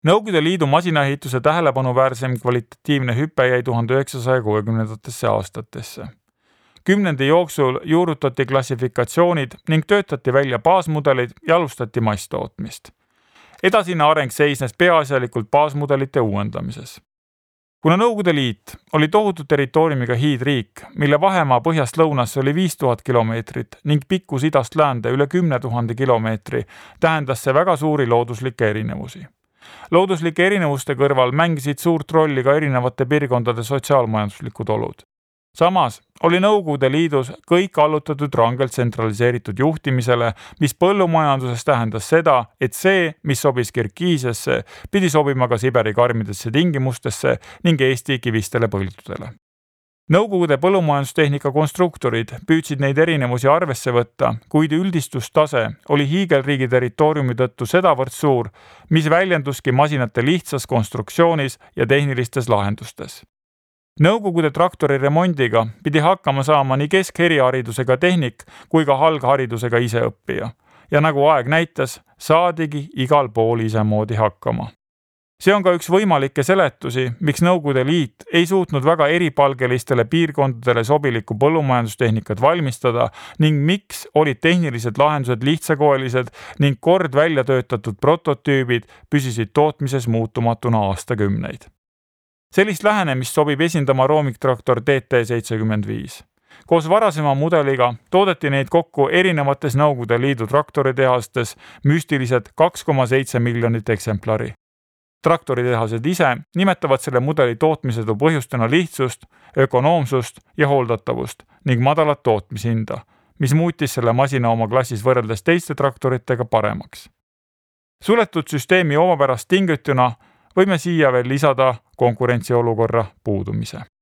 Nõukogude Liidu masinaehituse tähelepanuväärsem kvalitatiivne hüpe jäi 1960. aastatesse. Kümnendi jooksul juurutati klassifikatsioonid ning töötati välja baasmudelid ja alustati masstootmist. Edasine areng seisnes peaasjalikult baasmudelite uuendamises. Kuna Nõukogude Liit oli tohutu territooriumiga hiidriik, mille vahemaa põhjast lõunasse oli 5000 kilomeetrit ning pikkus idast läände üle 10 000 kilomeetri, tähendas see väga suuri looduslikke erinevusi. Looduslike erinevuste kõrval mängisid suurt rolli ka erinevate piirkondade sotsiaalmajanduslikud olud. Samas oli Nõukogude Liidus kõik allutatud rangelt tsentraliseeritud juhtimisele, mis põllumajanduses tähendas seda, et see, mis sobis Kirgiisiasse, pidi sobima ka Siberi karmidesse tingimustesse ning Eesti kivistele põldudele. Nõukogude põllumajandustehnika konstruktorid püüdsid neid erinevusi arvesse võtta, kuid üldistustase oli hiigelriigi territooriumi tõttu sedavõrd suur, mis väljenduski masinate lihtsas konstruktsioonis ja tehnilistes lahendustes. Nõukogude traktori remondiga pidi hakkama saama nii keskeriharidusega tehnik kui ka algharidusega iseõppija. Ja nagu aeg näitas, saadigi igal pool isemoodi hakkama. See on ka üks võimalikke seletusi, miks Nõukogude Liit ei suutnud väga eripalgelistele piirkondadele sobilikku põllumajandustehnikat valmistada ning miks olid tehnilised lahendused lihtsakoelised ning kord välja töötatud prototüübid püsisid tootmises muutumatuna aastakümneid. Sellist lähenemist sobib esindama roomiktraktor DT75. Koos varasema mudeliga toodeti neid kokku erinevates Nõukogude Liidu traktoritehastes müstilised 2,7 miljonit eksemplari. Traktoritehased ise nimetavad selle mudeli tootmisedu põhjustena lihtsust, ökonoomsust ja hooldatavust ning madalat tootmishinda, mis muutis selle masina oma klassis võrreldes teiste traktoritega paremaks. Suletud süsteemi omapärast tingituna võime siia veel lisada konkurentsiolukorra puudumise.